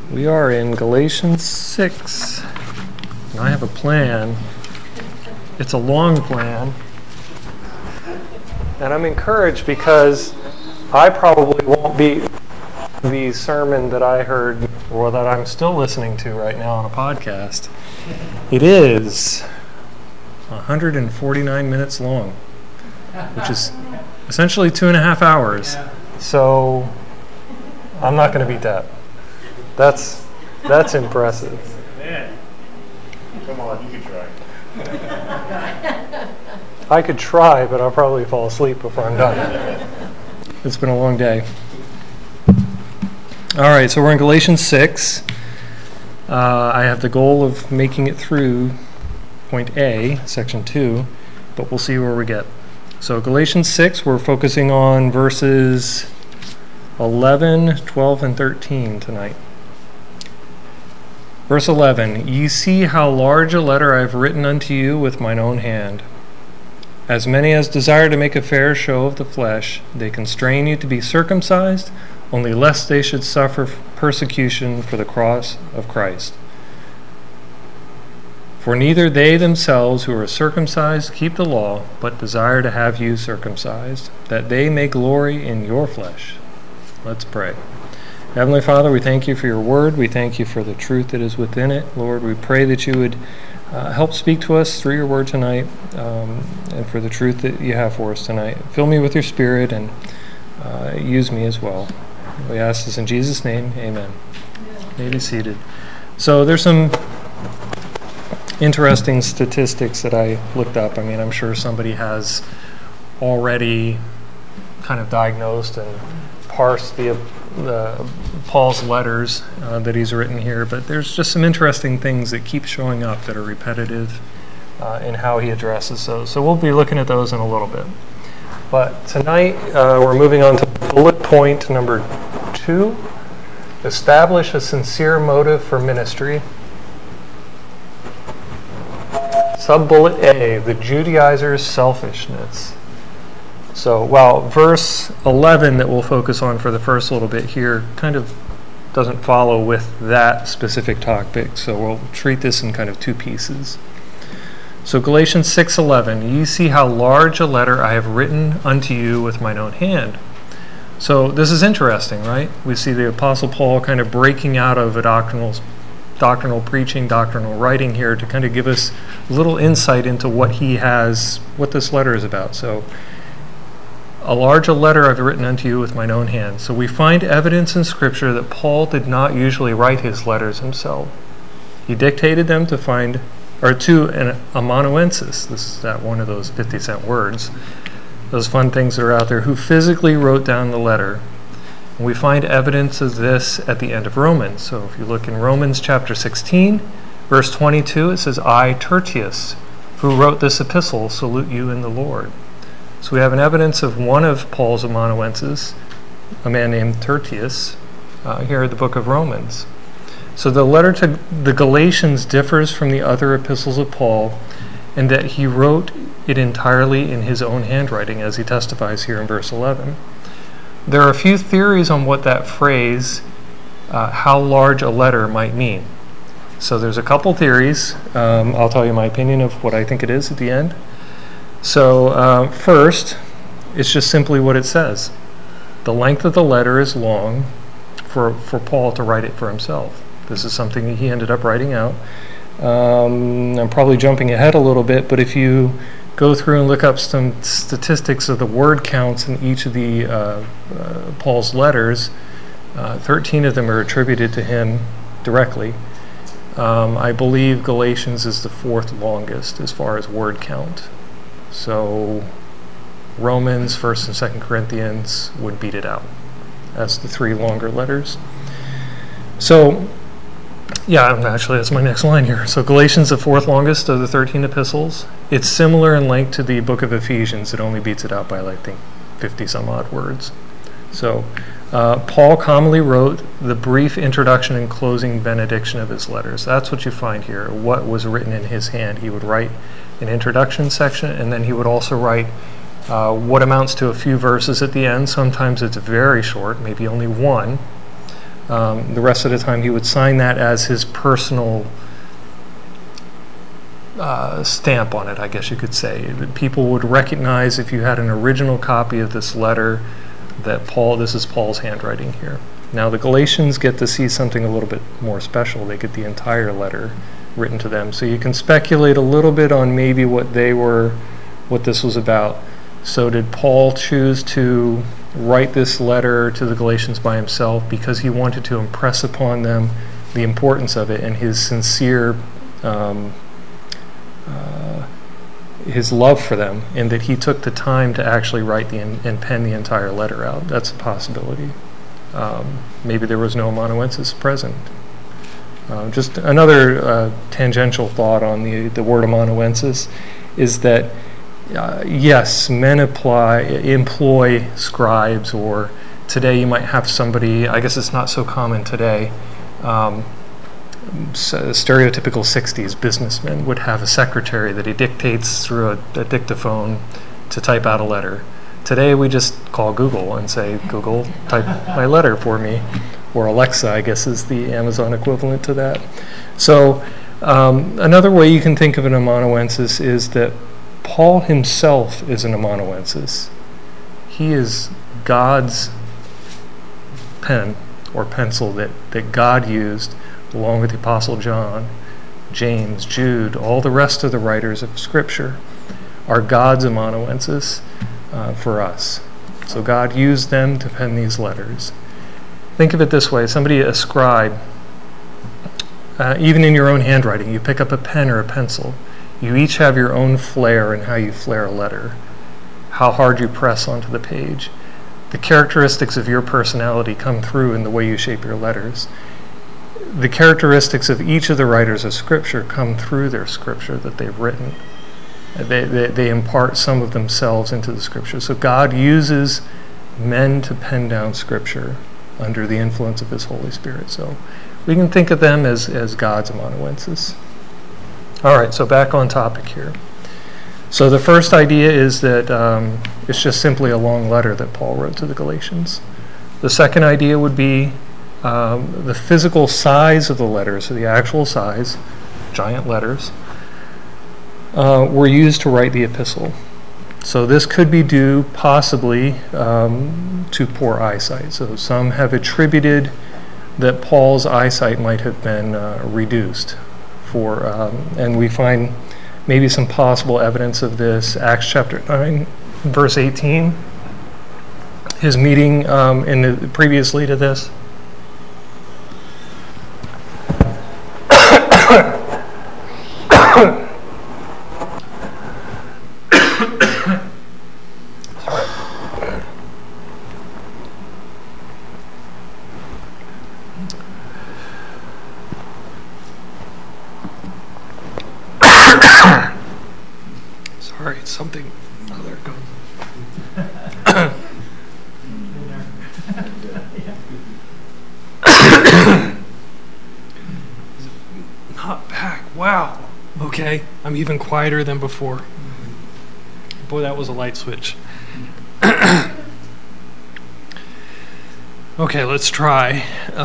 We are in Galatians 6, and I have a plan. It's a long plan, and I'm encouraged because I probably won't be the sermon that I heard or that I'm still listening to right now on a podcast. It is 149 minutes long, which is essentially 2.5 hours. So I'm not going to beat that. That's impressive. Man, come on, you can try. I could try, but I'll probably fall asleep before I'm done. It's been a long day. All right, so we're in Galatians 6. I have the goal of making it through point A, section 2, but we'll see where we get. So Galatians 6, we're focusing on verses 11, 12, and 13 tonight. Verse 11, Ye see how large a letter I have written unto you with mine own hand. As many as desire to make a fair show of the flesh, they constrain you to be circumcised, only lest they should suffer persecution for the cross of Christ. For neither they themselves who are circumcised keep the law, but desire to have you circumcised, that they may glory in your flesh. Let's pray. Heavenly Father, we thank you for your word. We thank you for the truth that is within it. Lord, we pray that you would help speak to us through your word tonight, and for the truth that you have for us tonight. Fill me with your spirit and use me as well. We ask this in Jesus' name. Amen. You may be seated. So there's some interesting statistics that I looked up. I mean, I'm sure somebody has already kind of diagnosed and parsed the Paul's letters that he's written here, but there's just some interesting things that keep showing up that are repetitive in how he addresses those. So we'll be looking at those in a little bit. But tonight we're moving on to bullet point number 2, establish a sincere motive for ministry. Sub-bullet A, the Judaizers' selfishness. So while verse 11 that we'll focus on for the first little bit here kind of doesn't follow with that specific topic, so we'll treat this in kind of two pieces. So Galatians 6:11, ye see how large a letter I have written unto you with mine own hand. So this is interesting, right? We see the Apostle Paul kind of breaking out of a doctrinal preaching, doctrinal writing here to kind of give us a little insight into what this letter is about. So a large letter I've written unto you with mine own hand. So we find evidence in Scripture that Paul did not usually write his letters himself. He dictated them to an amanuensis. This is not one of those 50-cent words. Those fun things that are out there, who physically wrote down the letter. And we find evidence of this at the end of Romans. So if you look in Romans chapter 16, verse 22, it says, I, Tertius, who wrote this epistle, salute you in the Lord. So we have an evidence of one of Paul's amanuenses, a man named Tertius, here at the book of Romans. So the letter to the Galatians differs from the other epistles of Paul in that he wrote it entirely in his own handwriting, as he testifies here in verse 11. There are a few theories on what that phrase, how large a letter, might mean. So there's a couple theories. I'll tell you my opinion of what I think it is at the end. So first, it's just simply what it says. The length of the letter is long for Paul to write it for himself. This is something that he ended up writing out. I'm probably jumping ahead a little bit, but if you go through and look up some statistics of the word counts in each of the Paul's letters, 13 of them are attributed to him directly. I believe Galatians is the 4th longest as far as word count. So Romans, 1st and 2nd Corinthians would beat it out as the 3 longer letters. So, actually that's my next line here. So Galatians, the 4th longest of the 13 epistles. It's similar in length to the book of Ephesians. It only beats it out by, I think, 50 some odd words. So Paul commonly wrote the brief introduction and closing benediction of his letters. That's what you find here, what was written in his hand. He would write an introduction section, and then he would also write what amounts to a few verses at the end. Sometimes it's very short, maybe only one, The rest of the time he would sign that as his personal stamp on it, I guess you could say. People would recognize if you had an original copy of this letter that this is Paul's handwriting here. Now the Galatians get to see something a little bit more special. They get the entire letter written to them. So you can speculate a little bit on maybe what this was about. So did Paul choose to write this letter to the Galatians by himself because he wanted to impress upon them the importance of it and his sincere his love for them, and that he took the time to actually write and pen the entire letter out? That's a possibility. Maybe there was no amanuensis present. Just another tangential thought on the word amanuensis is that yes, men employ scribes, or today you might have somebody, I guess it's not so common today, stereotypical 60s businessmen would have a secretary that he dictates through a dictaphone to type out a letter. Today we just call Google and say, Google, type my letter for me. Or Alexa, I guess, is the Amazon equivalent to that. So another way you can think of an amanuensis is that Paul himself is an amanuensis. He is God's pen or pencil that God used along with the Apostle John, James, Jude, all the rest of the writers of Scripture are God's amanuensis for us. So God used them to pen these letters. Think of it this way. A scribe, even in your own handwriting, you pick up a pen or a pencil. You each have your own flair in how you flare a letter, how hard you press onto the page. The characteristics of your personality come through in the way you shape your letters. The characteristics of each of the writers of Scripture come through their Scripture that they've written. They impart some of themselves into the Scripture. So God uses men to pen down Scripture under the influence of His Holy Spirit. So we can think of them as God's amanuensis. All right, so back on topic here. So the first idea is that it's just simply a long letter that Paul wrote to the Galatians. The second idea would be the physical size of the letters, so the actual size, giant letters, were used to write the epistle. So this could be due possibly to poor eyesight. So some have attributed that Paul's eyesight might have been reduced and we find maybe some possible evidence of this. Acts chapter 9, verse 18. His meeting previously to this. Sorry, something. Oh, there it goes. Not back. Wow. Okay, I'm even quieter than before. Boy, that was a light switch. Okay, let's try.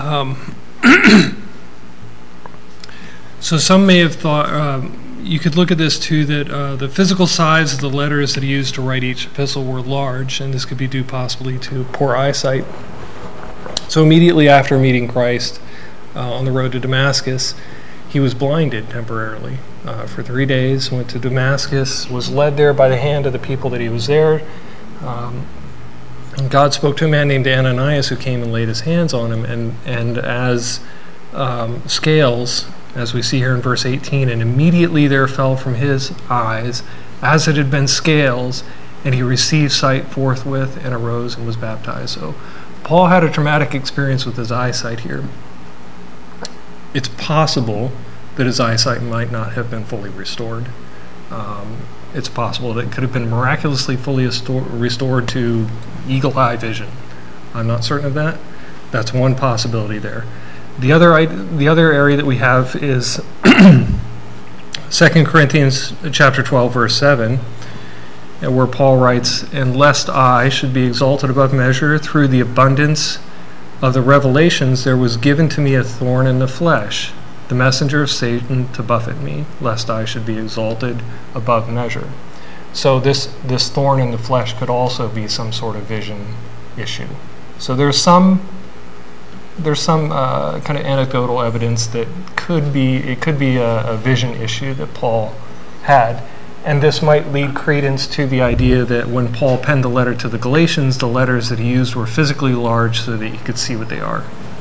So some may have thought, you could look at this too, that the physical size of the letters that he used to write each epistle were large, and this could be due possibly to poor eyesight. So immediately after meeting Christ on the road to Damascus, he was blinded temporarily for 3 days, went to Damascus, was led there by the hand of the people that he was there. And God spoke to a man named Ananias who came and laid his hands on him, and as scales, as we see here in verse 18, and immediately there fell from his eyes as it had been scales, and he received sight forthwith and arose and was baptized. So Paul had a traumatic experience with his eyesight here. It's possible that his eyesight might not have been fully restored. It's possible that it could have been miraculously fully restored to eagle eye vision. I'm not certain of that. That's one possibility there. The other area that we have is 2 Corinthians chapter 12, verse 7, where Paul writes, "And lest I should be exalted above measure through the abundance of the revelations there was given to me a thorn in the flesh, the messenger of Satan to buffet me, lest I should be exalted above measure. So this thorn in the flesh could also be some sort of vision issue. So there's some kind of anecdotal evidence that could be a vision issue that Paul had. And this might lead credence to the idea that when Paul penned the letter to the Galatians, the letters that he used were physically large so that you could see what they are.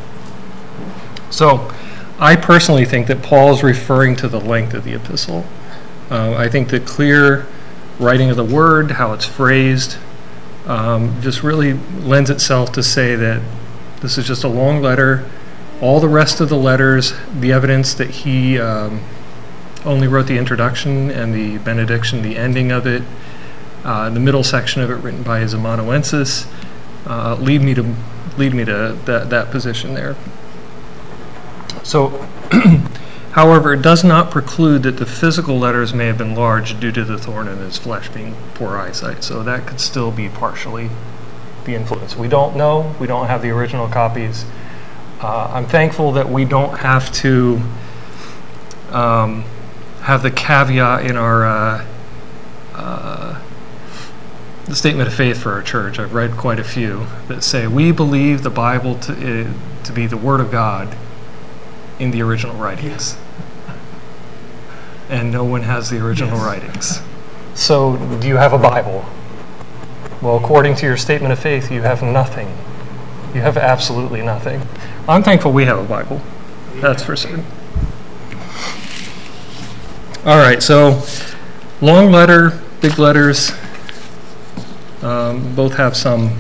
So I personally think that Paul is referring to the length of the epistle. I think the clear writing of the word, how it's phrased, just really lends itself to say that this is just a long letter. All the rest of the letters, the evidence that he only wrote the introduction and the benediction, the ending of it, the middle section of it written by his amanuensis, lead me to that position there. So, however, it does not preclude that the physical letters may have been large due to the thorn in his flesh being poor eyesight. So that could still be partially the influence. We don't know. We don't have the original copies. I'm thankful that we don't have to have the caveat in our the statement of faith for our church. I've read quite a few that say we believe the Bible to be the Word of God in the original writings, and no one has the original writings. So, do you have a Bible? Well, according to your statement of faith, you have nothing. You have absolutely nothing. I'm thankful we have a Bible. That's for certain. All right, so long letter, big letters, both have some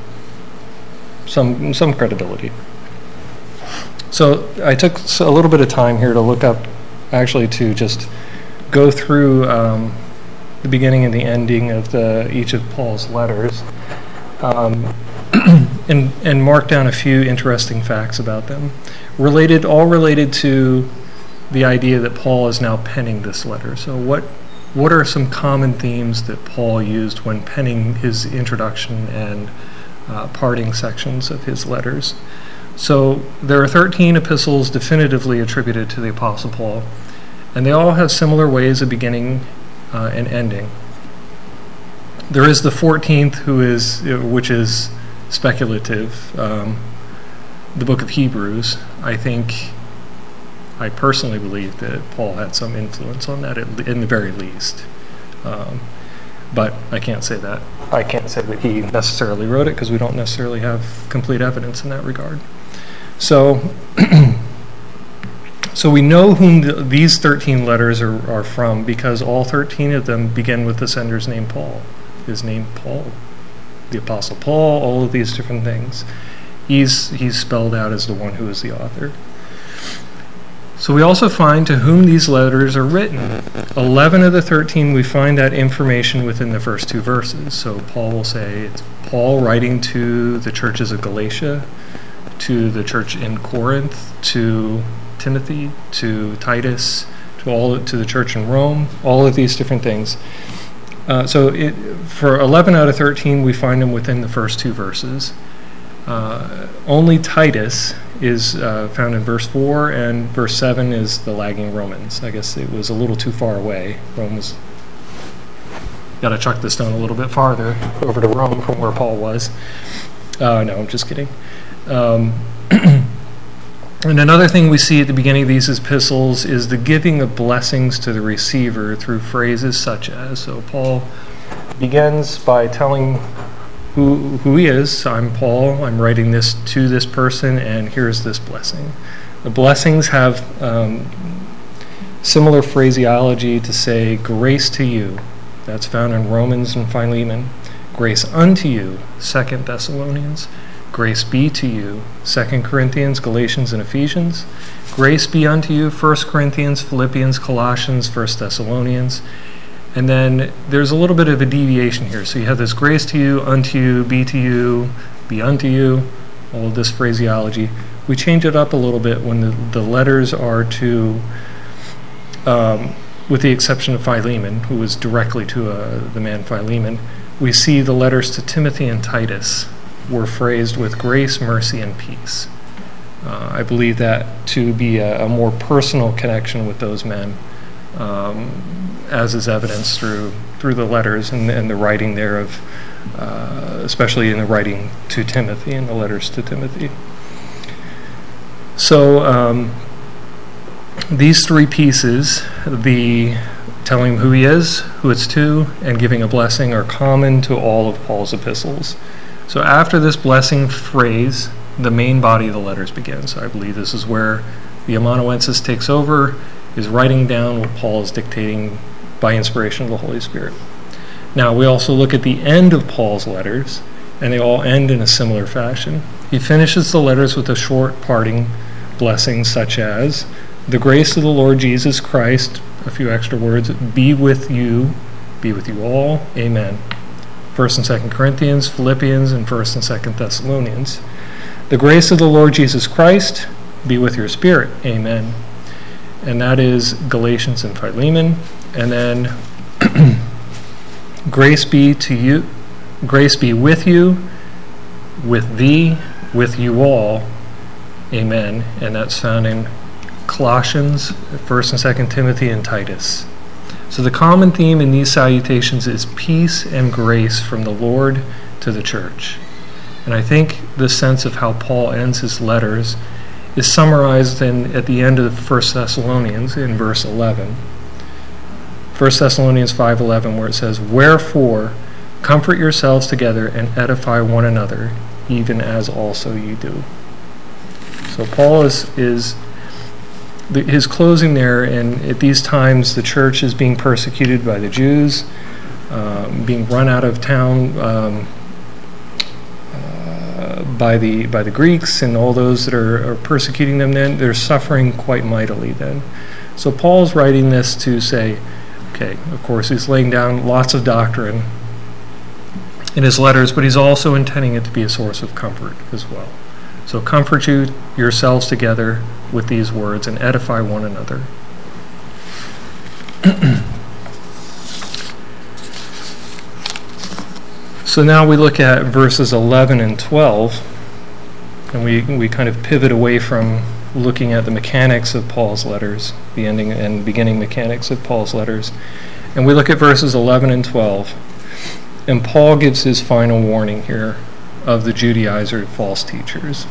credibility. So I took a little bit of time here to look up, actually to just go through the beginning and the ending of each of Paul's letters, and mark down a few interesting facts about them, all related to the idea that Paul is now penning this letter. So what are some common themes that Paul used when penning his introduction and parting sections of his letters? So there are 13 epistles definitively attributed to the Apostle Paul, and they all have similar ways of beginning and ending. There is the 14th, which is speculative, the book of Hebrews. I personally believe that Paul had some influence on that, in the very least. But I can't say that. I can't say that he necessarily wrote it because we don't necessarily have complete evidence in that regard. So we know whom these 13 letters are from because all 13 of them begin with the sender's name, Paul. His name, Paul. The Apostle Paul, all of these different things. He's spelled out as the one who is the author. So we also find to whom these letters are written. 11 of the 13, we find that information within the first two verses. So Paul will say it's Paul writing to the churches of Galatia, to the church in Corinth, to Timothy, to Titus, to the church in Rome, all of these different things. For 11 out of 13, we find them within the first two verses. Only Titus is found in verse 4, and verse 7 is the lagging Romans. I guess it was a little too far away. Romans, got to chuck this down a little bit farther, over to Rome from where Paul was. No, I'm just kidding. And another thing we see at the beginning of these epistles is the giving of blessings to the receiver through phrases such as, so Paul begins by telling who he is. I'm Paul, I'm writing this to this person, and here's this blessing. The blessings have similar phraseology to say, grace to you. That's found in Romans and Philemon. Grace unto you, 2 Thessalonians. Grace be to you, 2 Corinthians, Galatians, and Ephesians. Grace be unto you, 1 Corinthians, Philippians, Colossians, 1 Thessalonians. And then there's a little bit of a deviation here. So you have this grace to you, unto you, be unto you, all of this phraseology. We change it up a little bit when the letters are to, with the exception of Philemon, who was directly to the man Philemon, we see the letters to Timothy and Titus were phrased with grace, mercy, and peace. I believe that to be a more personal connection with those men, as is evidenced through the letters and the writing there of, especially in the writing to Timothy and the letters to Timothy. So these three pieces, the telling him who he is, who it's to, and giving a blessing, are common to all of Paul's epistles. So after this blessing phrase, the main body of the letters begins. I believe this is where the amanuensis takes over, is writing down what Paul is dictating by inspiration of the Holy Spirit. Now, we also look at the end of Paul's letters, and they all end in a similar fashion. He finishes the letters with a short parting blessing, such as, "The grace of the Lord Jesus Christ," a few extra words, be with you all, amen. 1st and 2nd Corinthians, Philippians, and 1st and 2nd Thessalonians. "The grace of the Lord Jesus Christ be with your spirit, amen." And that is Galatians and Philemon. And then grace be with you, with thee, with you all, amen. And that's found in Colossians, 1st and 2nd Timothy, and Titus. So the common theme in these salutations is peace and grace from the Lord to the church. And I think the sense of how Paul ends his letters is summarized at the end of 1 Thessalonians in verse 11. 1 Thessalonians 5:11, where it says, "Wherefore, comfort yourselves together and edify one another, even as also you do." So Paul is his closing there, and at these times the church is being persecuted by the Jews, being run out of town by the Greeks and all those that are persecuting them. Then they're suffering quite mightily then. So Paul's writing this to say, okay, of course he's laying down lots of doctrine in his letters, but he's also intending it to be a source of comfort as well. So comfort yourselves together with these words and edify one another. So now we look at verses 11 and 12, and we kind of pivot away from looking at the mechanics of Paul's letters, the ending and beginning mechanics of Paul's letters, and we look at verses 11 and 12, and Paul gives his final warning here of the Judaizer false teachers.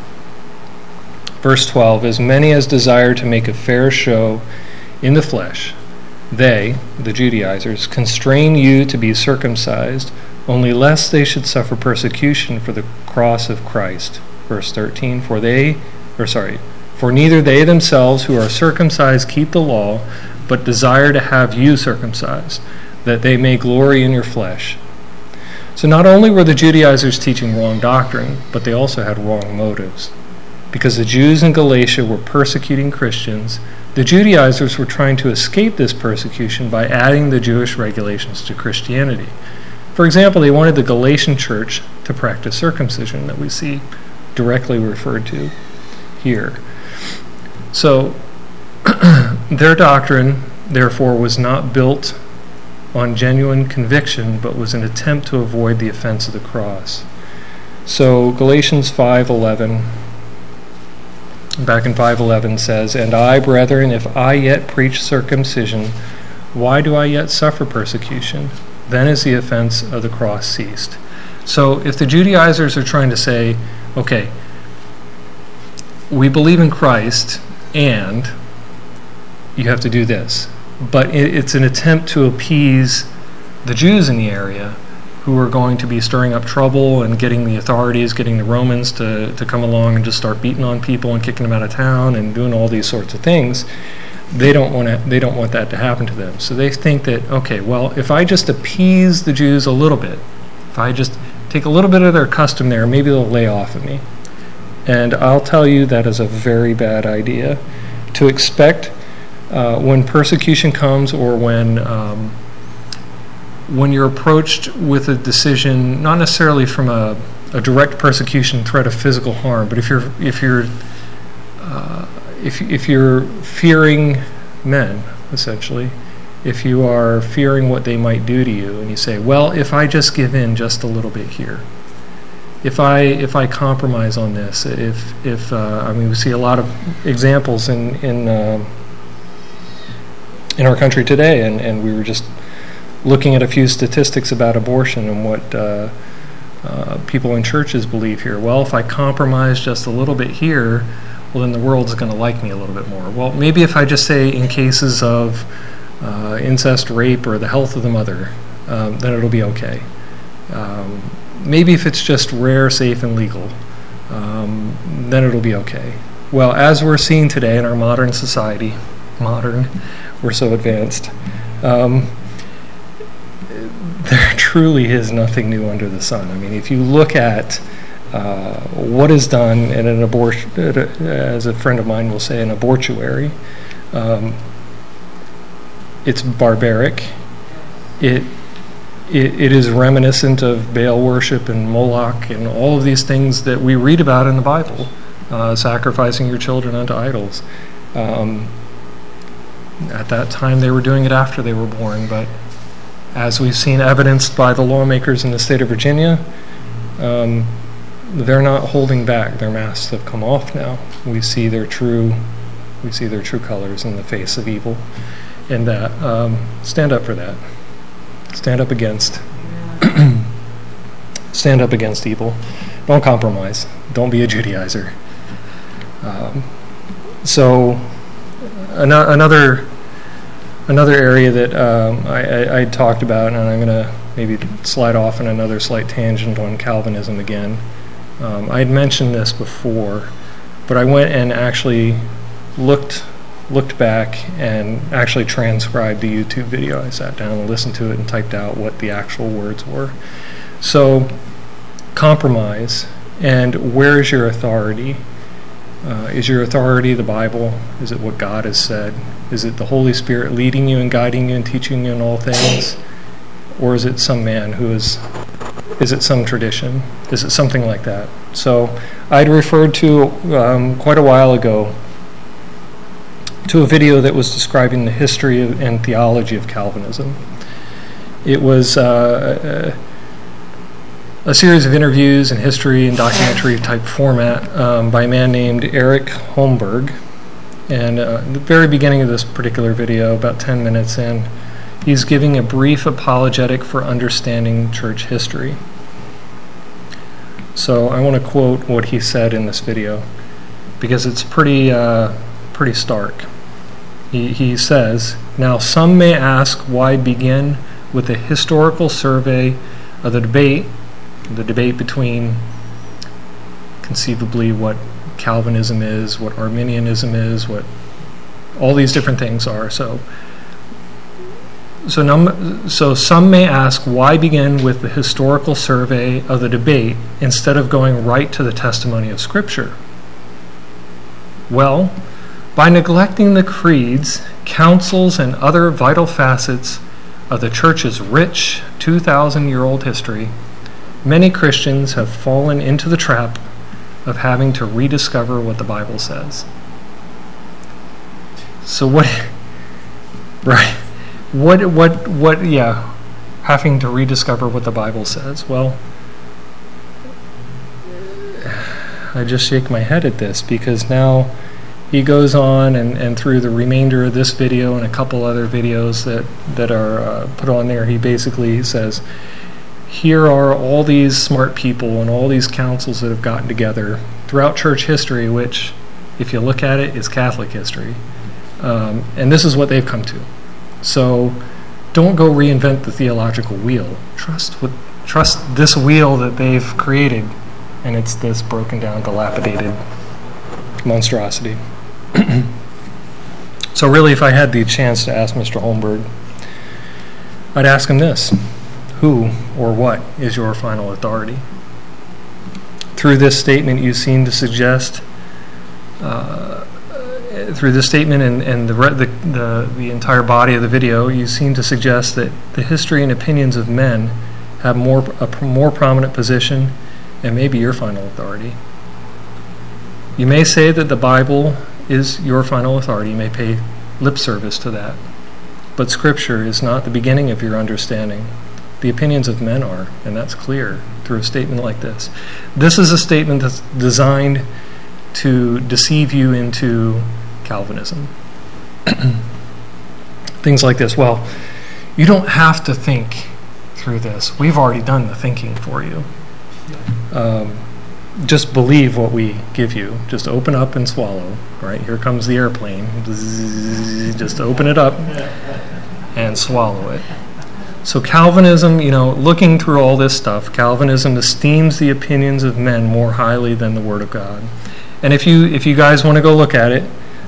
Verse 12, "As many as desire to make a fair show in the flesh, they," the Judaizers, "constrain you to be circumcised, only lest they should suffer persecution for the cross of Christ." Verse 13, "For neither they themselves who are circumcised keep the law, but desire to have you circumcised, that they may glory in your flesh." So not only were the Judaizers teaching wrong doctrine, but they also had wrong motives. Because the Jews in Galatia were persecuting Christians, the Judaizers were trying to escape this persecution by adding the Jewish regulations to Christianity. For example, they wanted the Galatian church to practice circumcision that we see directly referred to here. So their doctrine, therefore, was not built on genuine conviction, but was an attempt to avoid the offense of the cross. So Galatians 5:11, back in 5:11 says, "And I, brethren, if I yet preach circumcision, why do I yet suffer persecution? Then is the offense of the cross ceased." So if the Judaizers are trying to say, okay, we believe in Christ, and you have to do this, but it's an attempt to appease the Jews in the area who are going to be stirring up trouble and getting the authorities, getting the Romans to come along and just start beating on people and kicking them out of town and doing all these sorts of things. They don't want that to happen to them. So they think that, okay, well, if I just appease the Jews a little bit, if I just take a little bit of their custom there, maybe they'll lay off of me. And I'll tell you that is a very bad idea. To expect when persecution comes, or when you're approached with a decision, not necessarily from a direct persecution threat of physical harm, but if you're fearing men, essentially, if you are fearing what they might do to you, and you say, well, if I just give in just a little bit here, if I compromise on this, if I mean, we see a lot of examples in our country today, and we were just looking at a few statistics about abortion and what people in churches believe here. Well, if I compromise just a little bit here, well, then the world's going to like me a little bit more. Well, maybe if I just say in cases of incest, rape, or the health of the mother, then it'll be okay. Maybe if it's just rare, safe, and legal, then it'll be okay. Well, as we're seeing today in our modern society, we're so advanced, there truly is nothing new under the sun. I mean, if you look at what is done in an abortion, as a friend of mine will say, an abortuary, it's barbaric. It is reminiscent of Baal worship and Moloch and all of these things that we read about in the Bible, sacrificing your children unto idols. At that time, they were doing it after they were born, but as we've seen evidenced by the lawmakers in the state of Virginia, they're not holding back. Their masks have come off now. We see their true colors in the face of evil, and that stand up for that. Stand up against evil. Don't compromise. Don't be a Judaizer. So another area that I talked about, and I'm going to maybe slide off on another slight tangent on Calvinism again. I had mentioned this before, but I went and actually looked back and actually transcribed the YouTube video. I sat down and listened to it and typed out what the actual words were. So, compromise, and where is your authority? Is your authority the Bible? Is it what God has said? Is it the Holy Spirit leading you and guiding you and teaching you in all things? Or is it some man is it some tradition? Is it something like that? So I'd referred to quite a while ago to a video that was describing the history and theology of Calvinism. It was a series of interviews in history and documentary type format by a man named Erich Holmberg. And at the very beginning of this particular video, about 10 minutes in, he's giving a brief apologetic for understanding church history. So I want to quote what he said in this video, because it's pretty stark. He says, "Now some may ask why begin with a historical survey of the debate between conceivably what Calvinism is, what Arminianism is, what all these different things are. So some may ask, why begin with the historical survey of the debate instead of going right to the testimony of Scripture? Well, by neglecting the creeds, councils, and other vital facets of the Church's rich 2,000-year-old history, many Christians have fallen into the trap of having to rediscover what the Bible says." So what, right, having to rediscover what the Bible says. Well, I just shake my head at this, because now he goes on and through the remainder of this video and a couple other videos that are put on there, he basically says, here are all these smart people and all these councils that have gotten together throughout church history, which, if you look at it, is Catholic history. And this is what they've come to. So don't go reinvent the theological wheel. Trust this wheel that they've created, and it's this broken down, dilapidated monstrosity. So really, if I had the chance to ask Mr. Holmberg, I'd ask him this: who or what is your final authority? Through this statement, you seem to suggest, through this statement and the entire body of the video, you seem to suggest that the history and opinions of men have a more prominent position, and maybe your final authority. You may say that the Bible is your final authority. You may pay lip service to that. But Scripture is not the beginning of your understanding. The opinions of men are, and that's clear through a statement like this. This is a statement that's designed to deceive you into Calvinism. Things like this. Well, you don't have to think through this. We've already done the thinking for you. Just believe what we give you. Just open up and swallow. Right? Here comes the airplane. Just open it up and swallow it. So Calvinism, looking through all this stuff, Calvinism esteems the opinions of men more highly than the Word of God. And if you guys want to go look at it,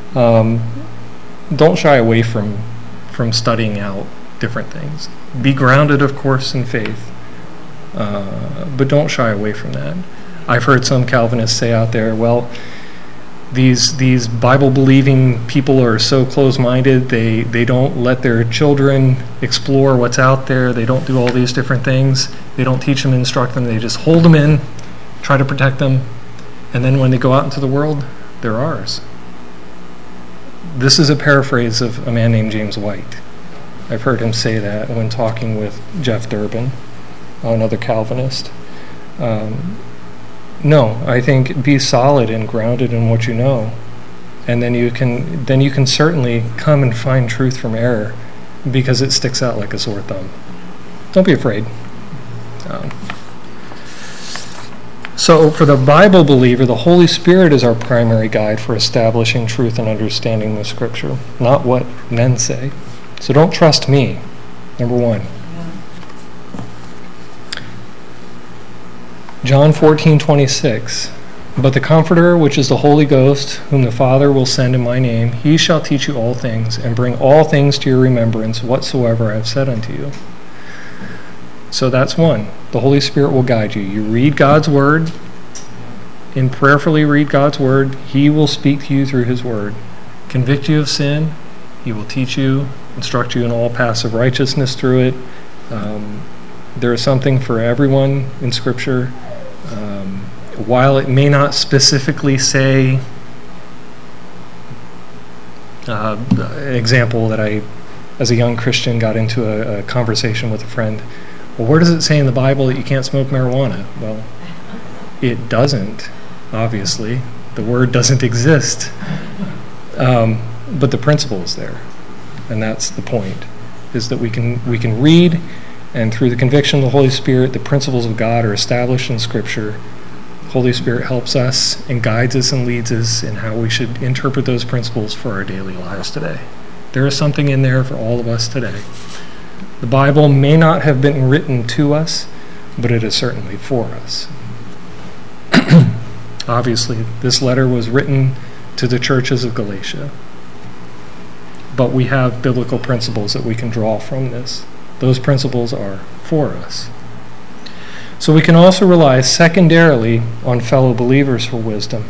don't shy away from studying out different things. Be grounded, of course, in faith, but don't shy away from that. I've heard some Calvinists say out there, well, these Bible-believing people are so close-minded, they don't let their children explore what's out there, they don't do all these different things, they don't teach them, instruct them, they just hold them in, try to protect them, and then when they go out into the world, they're ours. This is a paraphrase of a man named James White. I've heard him say that when talking with Jeff Durbin, another Calvinist. No, I think be solid and grounded in what you know, and then you can certainly come and find truth from error, because it sticks out like a sore thumb. Don't be afraid. So for the Bible believer, the Holy Spirit is our primary guide for establishing truth and understanding the Scripture, not what men say. So don't trust me, number one. John 14:26. But the Comforter, which is the Holy Ghost, whom the Father will send in my name, he shall teach you all things, and bring all things to your remembrance whatsoever I have said unto you. So that's one. The Holy Spirit will guide you. You read God's Word, and prayerfully read God's Word. He will speak to you through His Word. Convict you of sin. He will teach you, instruct you in all paths of righteousness through it. There is something for everyone in Scripture. While it may not specifically say, an example that I, as a young Christian, got into a conversation with a friend. Well, where does it say in the Bible that you can't smoke marijuana? Well, it doesn't, obviously. The word doesn't exist. But the principle is there. And that's the point, is that we can read, and through the conviction of the Holy Spirit, the principles of God are established in Scripture. The Holy Spirit helps us and guides us and leads us in how we should interpret those principles for our daily lives today. There is something in there for all of us today. The Bible may not have been written to us, but it is certainly for us. Obviously, this letter was written to the churches of Galatia. But we have biblical principles that we can draw from this. Those principles are for us. So we can also rely secondarily on fellow believers for wisdom.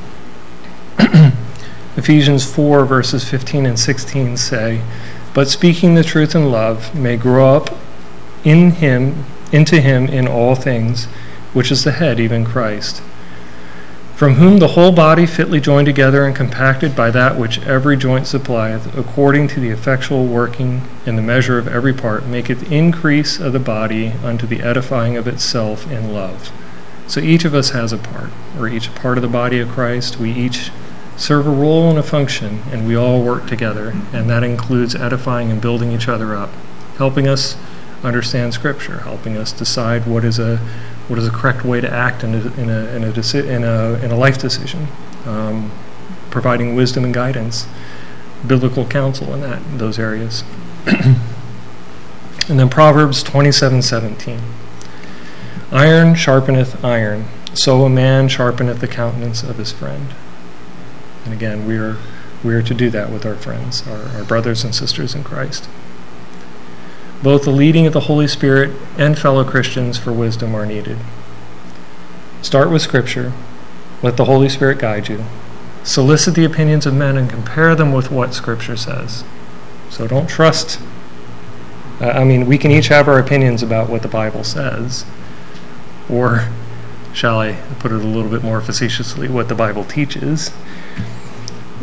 Ephesians 4 verses 15 and 16 say, but speaking the truth in love may grow up into him in all things, which is the head, even Christ, from whom the whole body fitly joined together and compacted by that which every joint supplieth, according to the effectual working in the measure of every part, maketh increase of the body unto the edifying of itself in love. So each of us has a part. We're each a part of the body of Christ. We each serve a role and a function, and we all work together, and that includes edifying and building each other up, helping us understand Scripture, helping us decide what is a correct way to act in a life decision, providing wisdom and guidance, biblical counsel in those areas. And then Proverbs 27:17. Iron sharpeneth iron, so a man sharpeneth the countenance of his friend. And again, we are to do that with our friends, our brothers and sisters in Christ. Both the leading of the Holy Spirit and fellow Christians for wisdom are needed. Start with Scripture. Let the Holy Spirit guide you. Solicit the opinions of men and compare them with what Scripture says. So don't trust. We can each have our opinions about what the Bible says, or, shall I put it a little bit more facetiously, what the Bible teaches.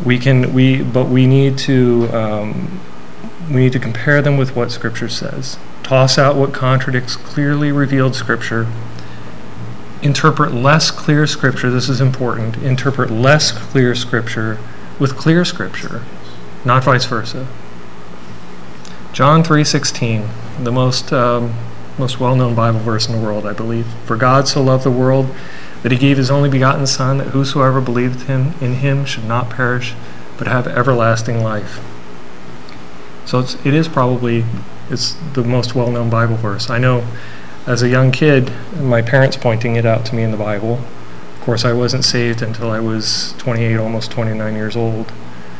But we need to compare them with what Scripture says. toss out what contradicts clearly revealed Scripture, interpret less clear Scripture, this is important, interpret less clear Scripture with clear Scripture, not vice versa. John 3:16, the most well-known Bible verse in the world, I believe. For God so loved the world that he gave his only begotten Son, that whosoever believeth in him should not perish, but have everlasting life. So it's the most well-known Bible verse. I know as a young kid, my parents pointing it out to me in the Bible. Of course, I wasn't saved until I was 28, almost 29 years old.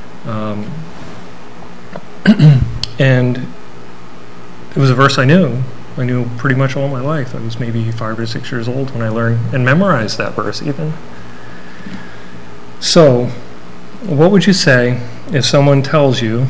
And it was a verse I knew. I knew pretty much all my life. I was maybe 5 or 6 years old when I learned and memorized that verse even. So, what would you say if someone tells you,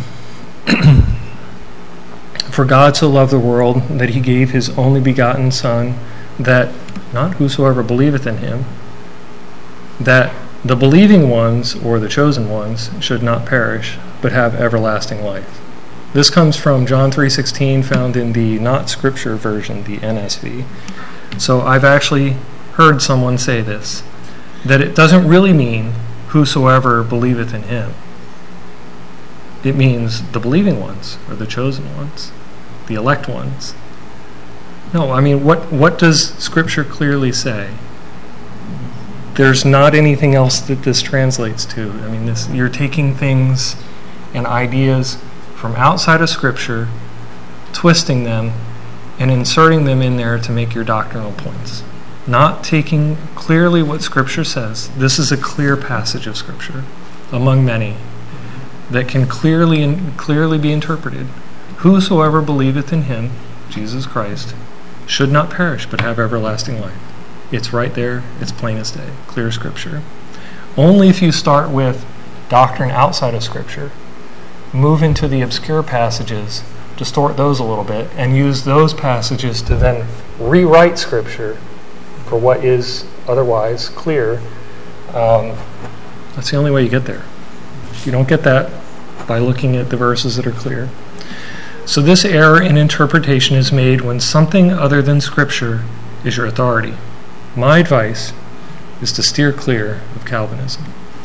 for God so loved the world that he gave his only begotten Son, that, not whosoever believeth in him, that the believing ones, or the chosen ones, should not perish, but have everlasting life? This comes from John 3:16, found in the not Scripture version, the NSV. So I've actually heard someone say this, that it doesn't really mean whosoever believeth in him. It means the believing ones, or the chosen ones, the elect ones. No, I mean, what does Scripture clearly say? There's not anything else that this translates to. I mean, you're taking things and ideas from outside of Scripture, twisting them, and inserting them in there to make your doctrinal points. Not taking clearly what Scripture says. This is a clear passage of Scripture, among many, that can clearly be interpreted. Whosoever believeth in him, Jesus Christ, should not perish, but have everlasting life. It's right there. It's plain as day. Clear Scripture. Only if you start with doctrine outside of Scripture, move into the obscure passages, distort those a little bit, and use those passages to then rewrite Scripture for what is otherwise clear, that's the only way you get there. You don't get that by looking at the verses that are clear. So this error in interpretation is made when something other than Scripture is your authority. My advice is to steer clear of Calvinism.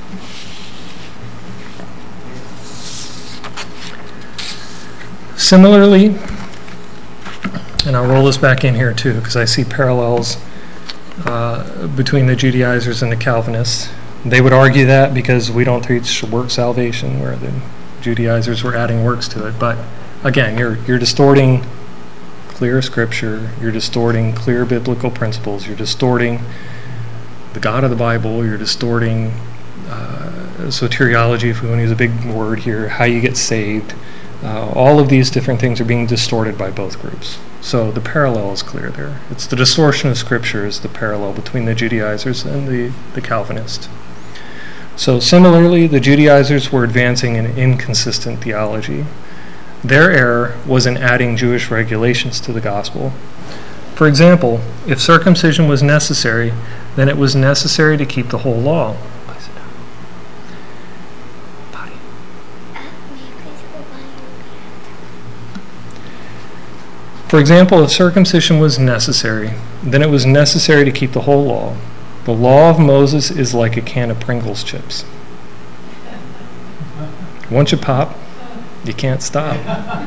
Similarly, and I'll roll this back in here too, because I see parallels between the Judaizers and the Calvinists. They would argue that because we don't teach work salvation, where the Judaizers were adding works to it. But again, you're distorting clear Scripture, you're distorting clear biblical principles, you're distorting the God of the Bible, you're distorting soteriology, if we want to use a big word here, how you get saved. All of these different things are being distorted by both groups. So the parallel is clear there. It's the distortion of Scripture is the parallel between the Judaizers and the Calvinists. So similarly, the Judaizers were advancing an inconsistent theology. Their error was in adding Jewish regulations to the gospel. For example, if circumcision was necessary, then it was necessary to keep the whole law. For example, if circumcision was necessary, then it was necessary to keep the whole law. The law of Moses is like a can of Pringles chips. Once you pop, you can't stop.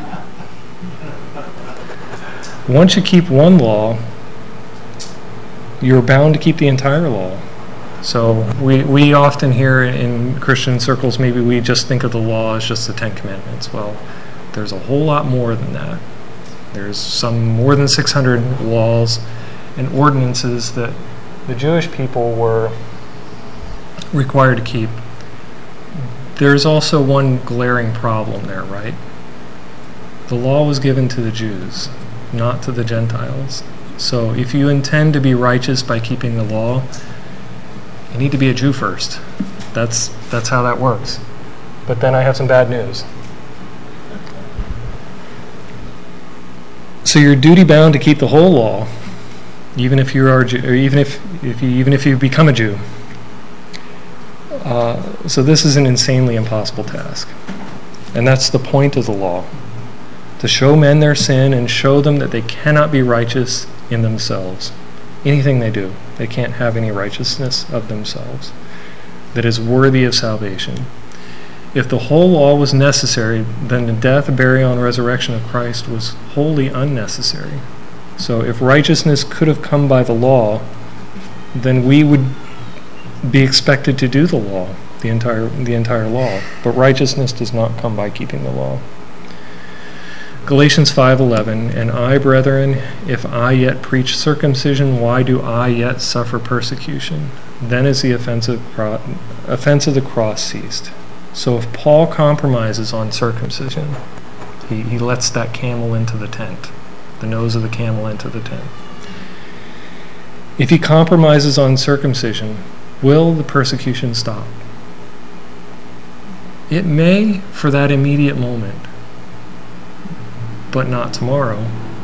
Once you keep one law, you're bound to keep the entire law. So we often hear in Christian circles, maybe we just think of the law as just the Ten Commandments. Well, there's a whole lot more than that. There's some more than 600 laws and ordinances that the Jewish people were required to keep. There's also one glaring problem there, right? The law was given to the Jews, not to the Gentiles. So if you intend to be righteous by keeping the law, you need to be a Jew first. That's how that works. But then I have some bad news. So you're duty bound to keep the whole law, even if you are, or even if you become a Jew. So this is an insanely impossible task, and that's the point of the law. to show men their sin and show them that they cannot be righteous in themselves. Anything they do, they can't have any righteousness of themselves that is worthy of salvation. If the whole law was necessary, then the death, burial, and resurrection of Christ was wholly unnecessary. So if righteousness could have come by the law, then we would be expected to do the law, the entire law. But righteousness does not come by keeping the law. Galatians 5:11, and I, brethren, if I yet preach circumcision, why do I yet suffer persecution? Then is the offense of the cross ceased. So if Paul compromises on circumcision, he lets that camel into the tent, the nose of the camel into the tent. If he compromises on circumcision, will the persecution stop? It may for that immediate moment, but not tomorrow.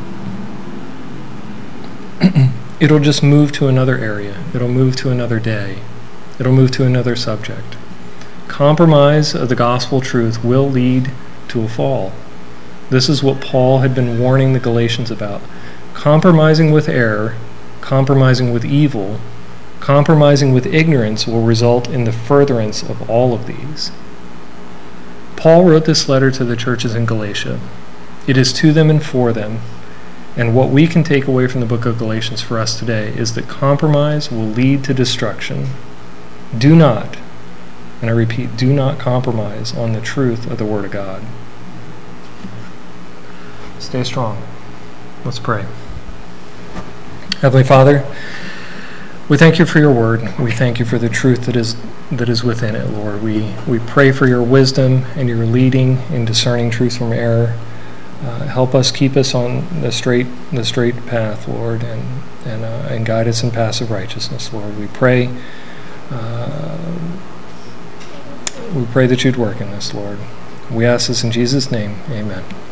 It'll just move to another area. It'll move to another day. It'll move to another subject. Compromise of the gospel truth will lead to a fall. This is what Paul had been warning the Galatians about. Compromising with error, compromising with evil, compromising with ignorance will result in the furtherance of all of these. Paul wrote this letter to the churches in Galatia. It is to them and for them. And what we can take away from the book of Galatians for us today is that compromise will lead to destruction. Do not, and I repeat, do not compromise on the truth of the Word of God. Stay strong. Let's pray. Heavenly Father, we thank you for your word. We thank you for the truth that is within it, Lord. We pray for your wisdom and your leading in discerning truth from error. Help us, keep us on the straight path, Lord, and guide us in paths of righteousness, Lord. We pray that you'd work in this, Lord. We ask this in Jesus' name. Amen.